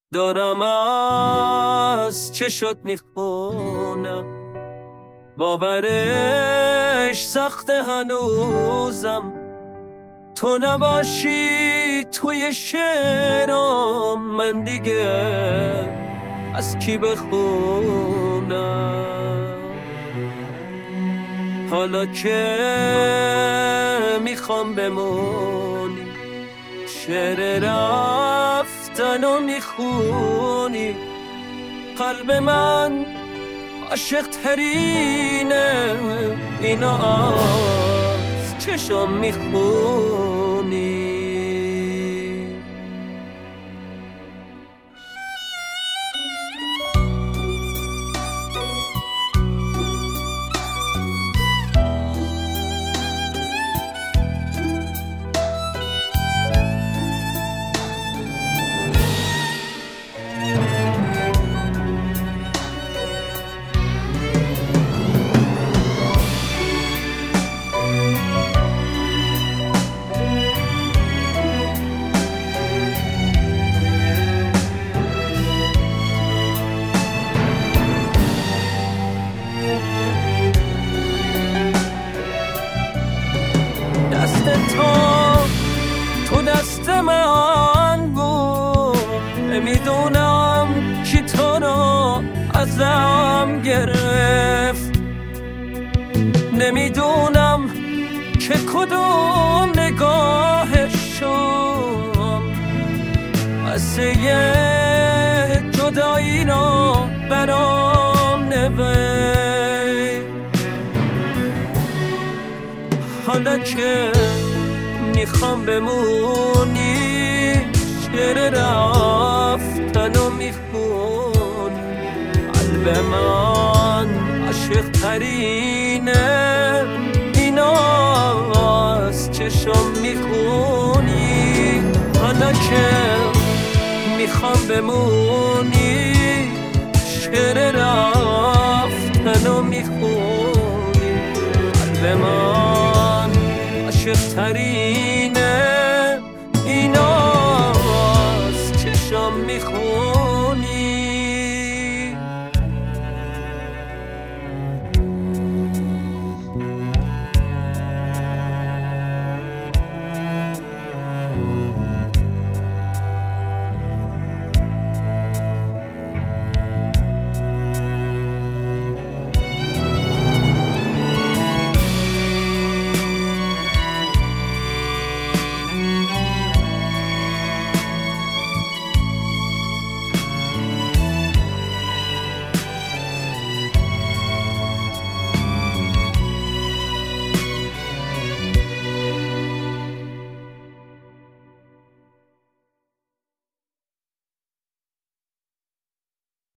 دارم از چه شد میخونم، باورش سخته هنوزم. تو نباشی توی شعرام، من دیگه از کی بخونم؟ حالا که میخوام بمونی، شعر رفتن و میخونی. قلب من عاشق ترینه، اینا از چشم میخونی. تو دست من بود، نمیدونم کی تو رو ازم گرفت. نمیدونم که کدوم نگاهشون قصه جدایی رو برام نوشت. حالا که میخوام بمونی، شعر رفتن و میخونی. قلب من عاشق ترینه، اینا از چشم میخونی. حالا که میخوام بمونی، شعر رفتن و میخونی.